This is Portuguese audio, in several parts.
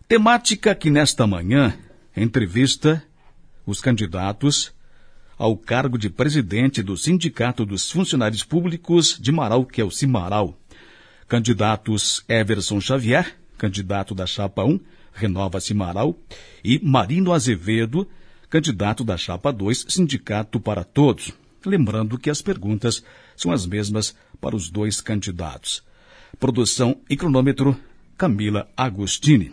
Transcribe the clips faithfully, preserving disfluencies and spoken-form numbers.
Temática que nesta manhã entrevista os candidatos ao cargo de presidente do Sindicato dos Funcionários Públicos de Marau, que é o Cimaral. Candidatos Everson Xavier, candidato da Chapa um, Renova Cimaral, e Marino Azevedo, candidato da Chapa dois, Sindicato para Todos. Lembrando que as perguntas são as mesmas para os dois candidatos. Produção e cronômetro, Camila Agostini.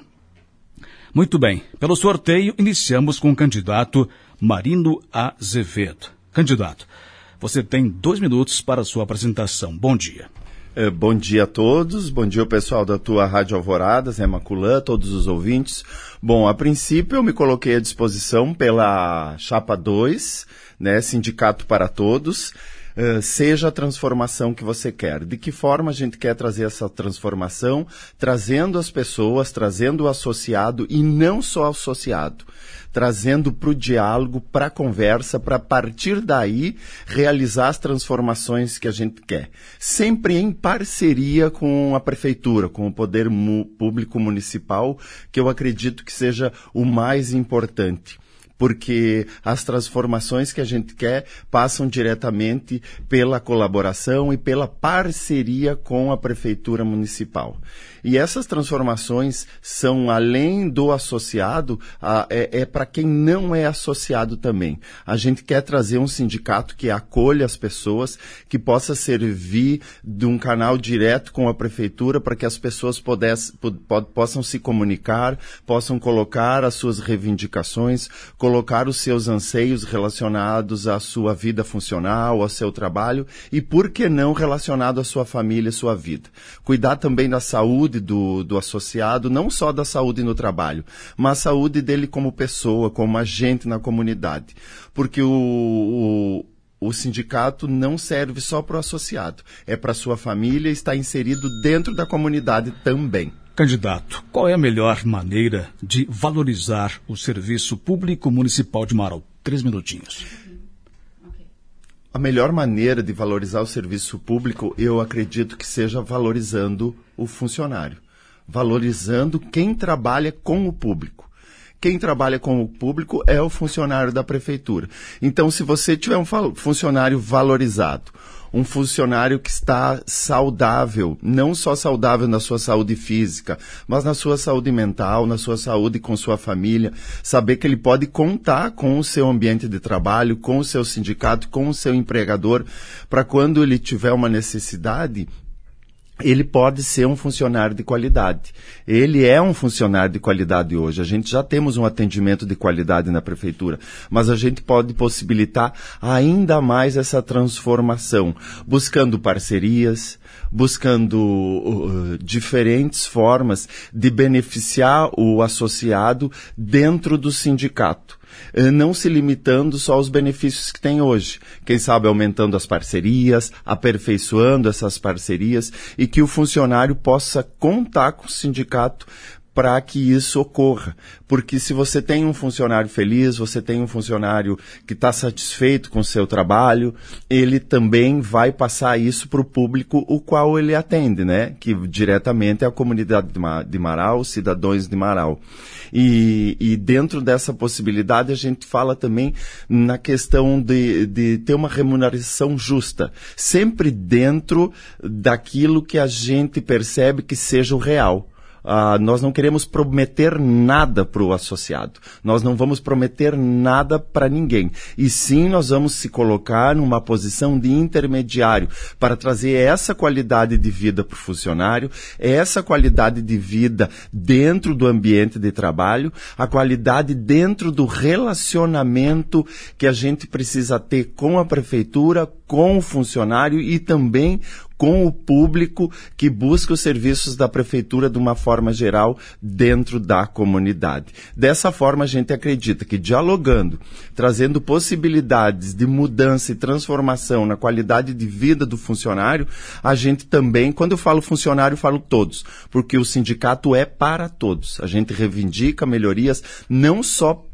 Muito bem, pelo sorteio, iniciamos com o candidato Marino Azevedo. Candidato, você tem dois minutos para a sua apresentação. Bom dia. É, bom dia a todos, bom dia ao pessoal da tua Rádio Alvorada, Zé Maculã, todos os ouvintes. Bom, a princípio eu me coloquei à disposição pela Chapa dois, né, Sindicato para Todos. Uh, seja a transformação que você quer. De que forma a gente quer trazer essa transformação? Trazendo as pessoas, trazendo o associado e não só o associado. Trazendo para o diálogo, para a conversa, para a partir daí realizar as transformações que a gente quer. Sempre em parceria com a prefeitura, com o poder mu- público municipal, que eu acredito que seja o mais importante. Porque as transformações que a gente quer passam diretamente pela colaboração e pela parceria com a Prefeitura Municipal. E essas transformações são, além do associado, a, é, é para quem não é associado também. A gente quer trazer um sindicato que acolha as pessoas, que possa servir de um canal direto com a Prefeitura para que as pessoas pudesse, po, possam se comunicar, possam colocar as suas reivindicações, colocar os seus anseios relacionados à sua vida funcional, ao seu trabalho e, por que não, relacionado à sua família e sua vida. Cuidar também da saúde do, do associado, não só da saúde no trabalho, mas a saúde dele como pessoa, como agente na comunidade. Porque o, o O sindicato não serve só para o associado, é para a sua família e está inserido dentro da comunidade também. Candidato, qual é a melhor maneira de valorizar o serviço público municipal de Marau? Três minutinhos. A melhor maneira de valorizar o serviço público, eu acredito que seja valorizando o funcionário, valorizando quem trabalha com o público. Quem trabalha com o público é o funcionário da prefeitura. Então, se você tiver um funcionário valorizado, um funcionário que está saudável, não só saudável na sua saúde física, mas na sua saúde mental, na sua saúde com sua família, saber que ele pode contar com o seu ambiente de trabalho, com o seu sindicato, com o seu empregador, para quando ele tiver uma necessidade, ele pode ser um funcionário de qualidade. Ele é um funcionário de qualidade hoje. A gente já temos um atendimento de qualidade na prefeitura, mas a gente pode possibilitar ainda mais essa transformação, buscando parcerias, buscando uh, diferentes formas de beneficiar o associado dentro do sindicato. Não se limitando só aos benefícios que tem hoje. Quem sabe aumentando as parcerias, aperfeiçoando essas parcerias e que o funcionário possa contar com o sindicato para que isso ocorra. Porque se você tem um funcionário feliz, você tem um funcionário que está satisfeito com o seu trabalho, ele também vai passar isso para o público o qual ele atende, né? Que diretamente é a comunidade de Marau, os cidadãos de Marau. E, e dentro dessa possibilidade a gente fala também na questão de, de ter uma remuneração justa, sempre dentro daquilo que a gente percebe que seja o real. Uh, nós não queremos prometer nada para o associado. Nós não vamos prometer nada para ninguém. E sim, nós vamos se colocar numa posição de intermediário para trazer essa qualidade de vida para o funcionário, essa qualidade de vida dentro do ambiente de trabalho, a qualidade dentro do relacionamento que a gente precisa ter com a prefeitura, com o funcionário e também com o público que busca os serviços da prefeitura de uma forma geral dentro da comunidade. Dessa forma, a gente acredita que dialogando, trazendo possibilidades de mudança e transformação na qualidade de vida do funcionário, a gente também, quando eu falo funcionário, eu falo todos, porque o sindicato é para todos. A gente reivindica melhorias não só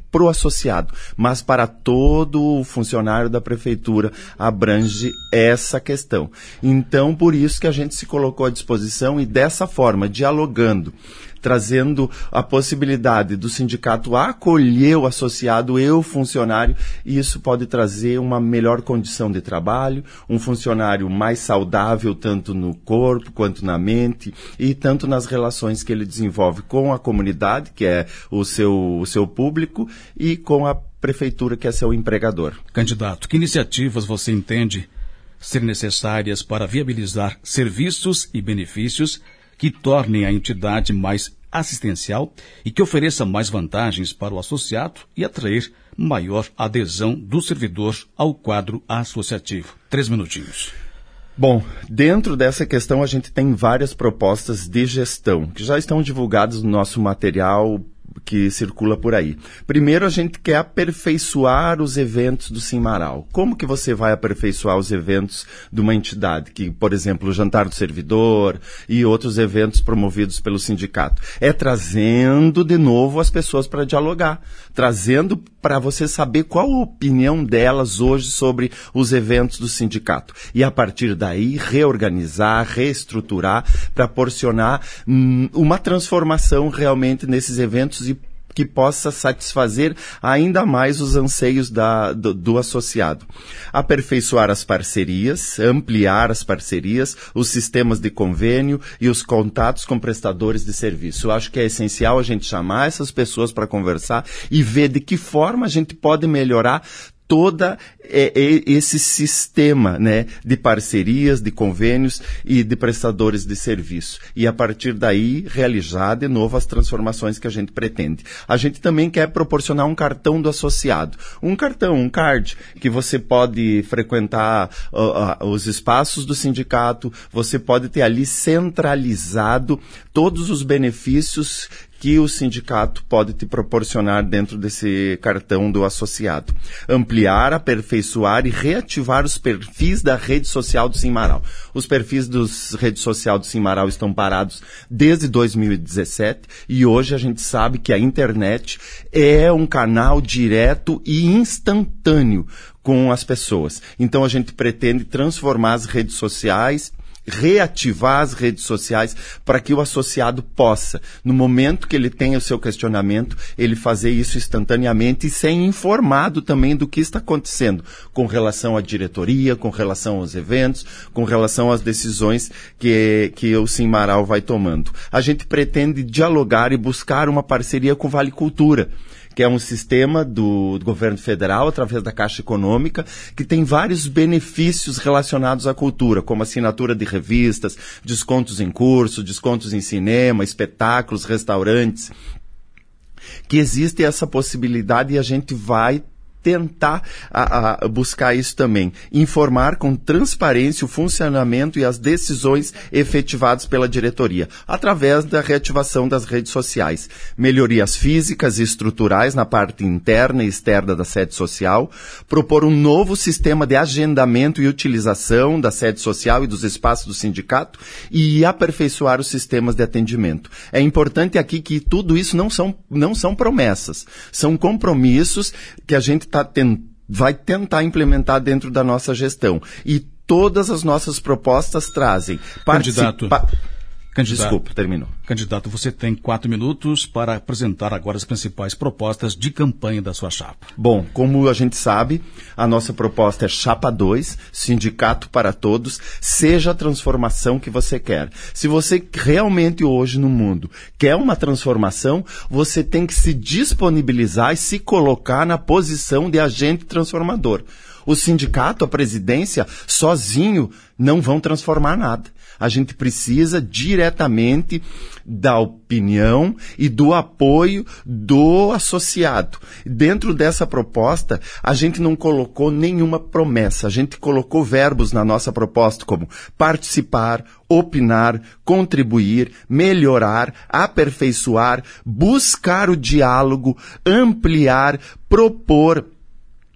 para o associado, mas para todo o funcionário da prefeitura abrange essa questão. Então, por isso que a gente se colocou à disposição e dessa forma, dialogando, trazendo a possibilidade do sindicato acolher o associado e o funcionário, e isso pode trazer uma melhor condição de trabalho, um funcionário mais saudável tanto no corpo quanto na mente e tanto nas relações que ele desenvolve com a comunidade, que é o seu, o seu público, e com a prefeitura, que é seu empregador. Candidato, que iniciativas você entende ser necessárias para viabilizar serviços e benefícios que tornem a entidade mais assistencial e que ofereça mais vantagens para o associado e atrair maior adesão do servidor ao quadro associativo? Três minutinhos. Bom, dentro dessa questão a gente tem várias propostas de gestão que já estão divulgadas no nosso material que circula por aí. Primeiro, a gente quer aperfeiçoar os eventos do Cimaral. Como que você vai aperfeiçoar os eventos de uma entidade? Que, por exemplo, o Jantar do Servidor e outros eventos promovidos pelo sindicato. É trazendo de novo as pessoas para dialogar. Trazendo para você saber qual a opinião delas hoje sobre os eventos do sindicato. E, a partir daí, reorganizar, reestruturar, proporcionar hum, uma transformação realmente nesses eventos e que possa satisfazer ainda mais os anseios da, do, do associado. Aperfeiçoar as parcerias, ampliar as parcerias, os sistemas de convênio e os contatos com prestadores de serviço. Eu acho que é essencial a gente chamar essas pessoas para conversar e ver de que forma a gente pode melhorar todo é, é, esse sistema, né, de parcerias, de convênios e de prestadores de serviço. E, a partir daí, realizar de novo as transformações que a gente pretende. A gente também quer proporcionar um cartão do associado. Um cartão, um card, que você pode frequentar uh, uh, os espaços do sindicato, você pode ter ali centralizado todos os benefícios que o sindicato pode te proporcionar dentro desse cartão do associado. Ampliar, aperfeiçoar e reativar os perfis da rede social do Cimaral. Os perfis da rede social do Cimaral estão parados desde dois mil e dezessete e hoje a gente sabe que a internet é um canal direto e instantâneo com as pessoas. Então a gente pretende transformar as redes sociais, reativar as redes sociais para que o associado possa, no momento que ele tenha o seu questionamento, ele fazer isso instantaneamente e ser informado também do que está acontecendo com relação à diretoria, com relação aos eventos, com relação às decisões que, que o Cimaral vai tomando. A gente pretende dialogar e buscar uma parceria com o Vale Cultura, que é um sistema do, do governo federal, através da Caixa Econômica, que tem vários benefícios relacionados à cultura, como assinatura de revistas, descontos em cursos, descontos em cinema, espetáculos, restaurantes, que existe essa possibilidade e a gente vai tentar a, a, buscar isso também. Informar com transparência o funcionamento e as decisões efetivadas pela diretoria, através da reativação das redes sociais. Melhorias físicas e estruturais na parte interna e externa da sede social. Propor um novo sistema de agendamento e utilização da sede social e dos espaços do sindicato e aperfeiçoar os sistemas de atendimento. É importante aqui que tudo isso não são, não são promessas, são compromissos que a gente tá ten- vai tentar implementar dentro da nossa gestão. E todas as nossas propostas trazem... Candidato, participa- candidato, Desculpa, terminou. Candidato, você tem quatro minutos para apresentar agora as principais propostas de campanha da sua chapa. Bom, como a gente sabe, a nossa proposta é Chapa dois, Sindicato para Todos, seja a transformação que você quer. Se você realmente hoje no mundo quer uma transformação, você tem que se disponibilizar e se colocar na posição de agente transformador. O sindicato, a presidência, sozinho não vão transformar nada. A gente precisa diretamente da opinião e do apoio do associado. Dentro dessa proposta, a gente não colocou nenhuma promessa. A gente colocou verbos na nossa proposta como participar, opinar, contribuir, melhorar, aperfeiçoar, buscar o diálogo, ampliar, propor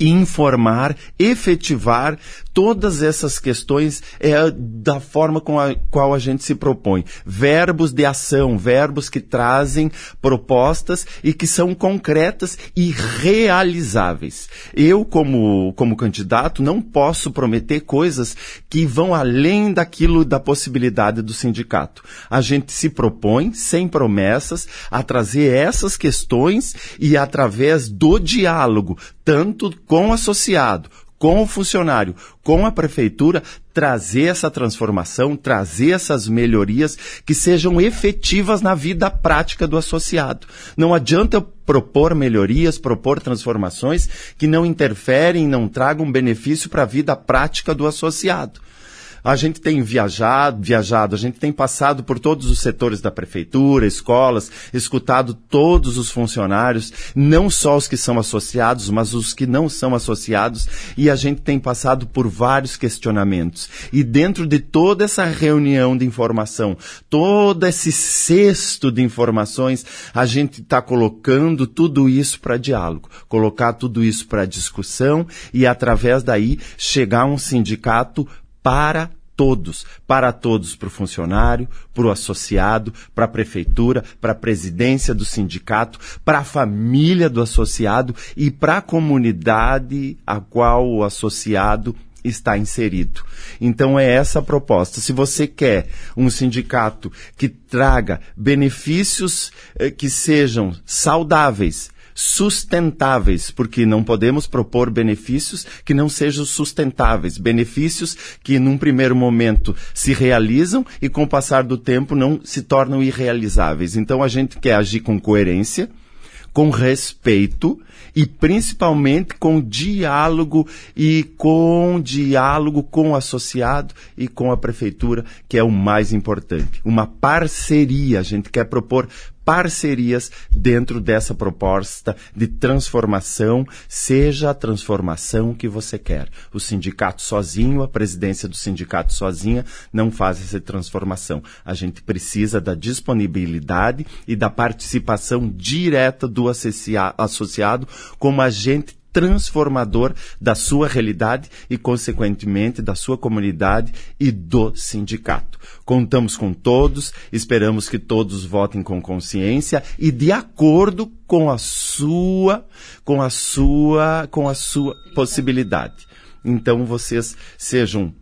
informar, efetivar todas essas questões é da forma com a qual a gente se propõe. Verbos de ação, verbos que trazem propostas e que são concretas e realizáveis. Eu, como, como candidato, não posso prometer coisas que vão além daquilo da possibilidade do sindicato. A gente se propõe, sem promessas, a trazer essas questões e através do diálogo, tanto com o associado, com o funcionário, com a prefeitura, trazer essa transformação, trazer essas melhorias que sejam efetivas na vida prática do associado. Não adianta eu propor melhorias, propor transformações que não interferem, não tragam benefício para a vida prática do associado. A gente tem viajado, viajado, a gente tem passado por todos os setores da prefeitura, escolas, escutado todos os funcionários, não só os que são associados, mas os que não são associados, e a gente tem passado por vários questionamentos. E dentro de toda essa reunião de informação, todo esse cesto de informações, a gente está colocando tudo isso para diálogo, colocar tudo isso para discussão e, através daí, chegar a um sindicato para todos, para todos, para o funcionário, para o associado, para a prefeitura, para a presidência do sindicato, para a família do associado e para a comunidade a qual o associado está inserido. Então é essa a proposta. Se você quer um sindicato que traga benefícios eh, que sejam saudáveis, sustentáveis, porque não podemos propor benefícios que não sejam sustentáveis, benefícios que num primeiro momento se realizam e com o passar do tempo não se tornam irrealizáveis. Então a gente quer agir com coerência, com respeito e principalmente com diálogo e com diálogo com o associado e com a prefeitura, que é o mais importante. Uma parceria, a gente quer propor parcerias dentro dessa proposta de transformação, seja a transformação que você quer. O sindicato sozinho, a presidência do sindicato sozinha, não faz essa transformação. A gente precisa da disponibilidade e da participação direta do associado como agente transformador da sua realidade e, consequentemente, da sua comunidade e do sindicato. Contamos com todos, esperamos que todos votem com consciência e de acordo com a sua, com a sua, com a sua possibilidade. Então, vocês sejam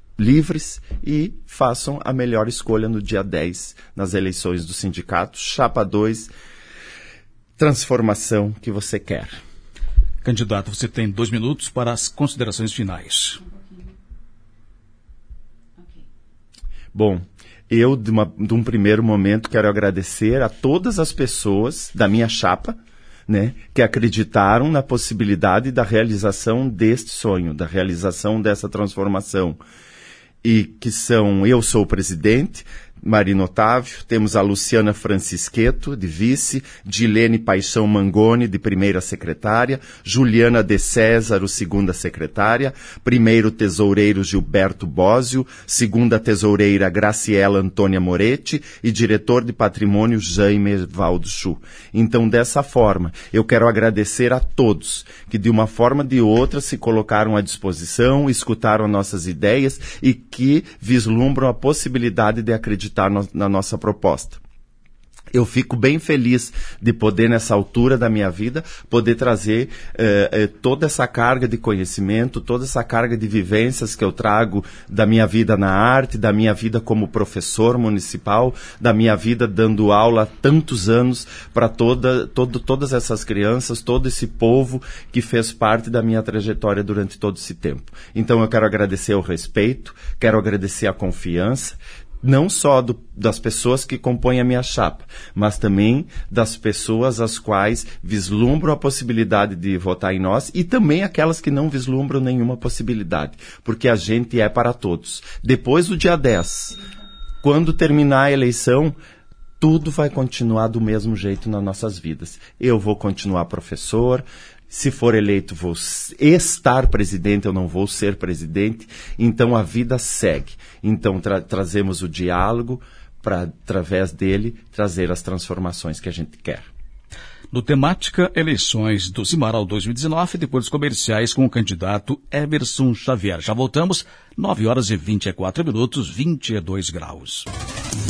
livres e façam a melhor escolha no dia dez, nas eleições do sindicato. Chapa dois, transformação que você quer. Candidato, você tem dois minutos para as considerações finais. Bom, eu, de, uma, de um primeiro momento, quero agradecer a todas as pessoas da minha chapa, né, que acreditaram na possibilidade da realização deste sonho, da realização dessa transformação. E que são, eu sou o presidente, Marino Otávio, temos a Luciana Francisqueto, de vice, Dilene Paixão Mangoni, de primeira secretária, Juliana de César, segunda secretária, primeiro tesoureiro Gilberto Bósio, segunda tesoureira Graciela Antônia Moretti e diretor de patrimônio Jaime Valdo Chu. Então, dessa forma, eu quero agradecer a todos que, de uma forma ou de outra, se colocaram à disposição, escutaram nossas ideias e que vislumbram a possibilidade de acreditar na nossa proposta. Eu fico bem feliz de poder, nessa altura da minha vida, poder trazer eh, eh, toda essa carga de conhecimento, toda essa carga de vivências que eu trago da minha vida na arte, da minha vida como professor municipal, da minha vida dando aula há tantos anos para toda, todo, todas essas crianças, todo esse povo que fez parte da minha trajetória durante todo esse tempo. Então eu quero agradecer o respeito, quero agradecer a confiança, não só do, das pessoas que compõem a minha chapa, mas também das pessoas as quais vislumbram a possibilidade de votar em nós e também aquelas que não vislumbram nenhuma possibilidade, porque a gente é para todos. Depois do dia dez, quando terminar a eleição, tudo vai continuar do mesmo jeito nas nossas vidas. Eu vou continuar professor. Se for eleito, vou estar presidente, eu não vou ser presidente. Então, a vida segue. Então, tra- trazemos o diálogo para, através dele, trazer as transformações que a gente quer. No Temática Eleições do Cimaral dois mil e dezenove, depois dos comerciais com o candidato Everson Xavier. Já voltamos, nove horas e vinte e quatro minutos, vinte e dois graus.